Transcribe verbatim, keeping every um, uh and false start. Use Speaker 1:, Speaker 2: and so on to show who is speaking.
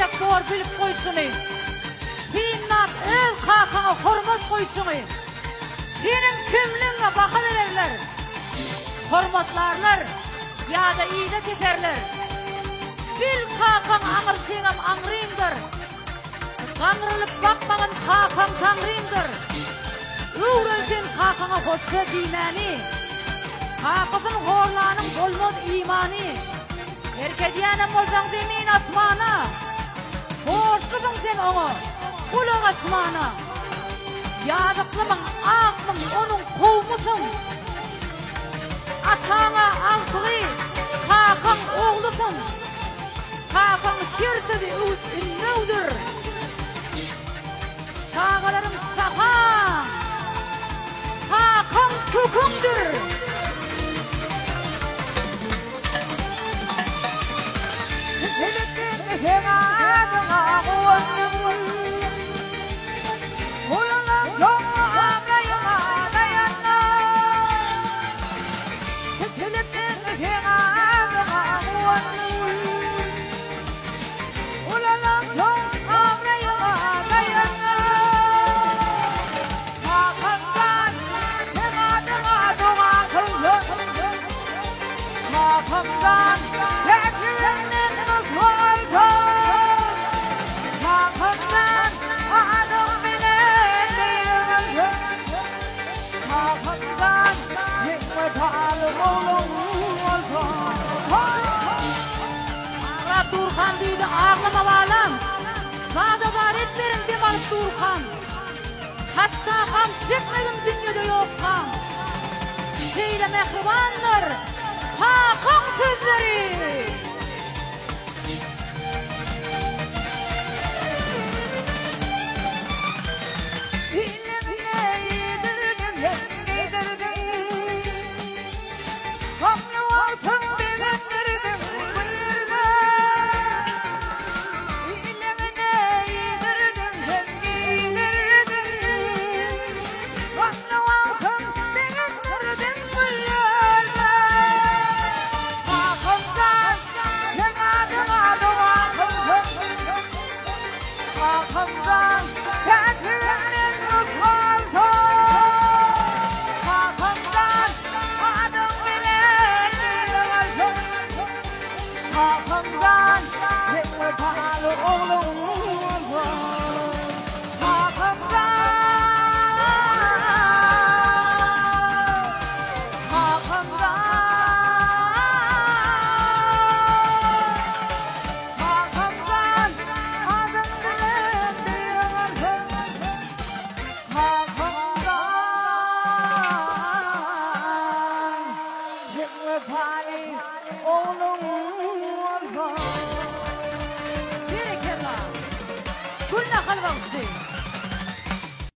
Speaker 1: erkek doğru bilip koyşunu. Sinnat öz kakana hormat koyşunu. Senin kimliğine bakı verirler. Hormatlarlar ya da iğne tekerler. Bil kakan ağır sinem ağrıyımdır. Kanrılıp bakmağın kakan tanrıyımdır. Uğrayın kakana hoşça dinani. Kakasın horlanın bolmaz imani. Erkediyenem olsan zemin asmana. Borçludun sen onu kulak asmana. Yazıklımın ağmın onun kovmusun. Atana altığı kakan oğlusun. Kakan kirtidi üç ünlüdür. Sağlarım sakan. Kakan tükündür. Turhan deydi ağlama bağlam. Zada varet verin demal Turhan. Hatta kam çıkmadım dünyada yok kam. Şeyle mehribandır Hakan sözleri.
Speaker 2: Party, oh no.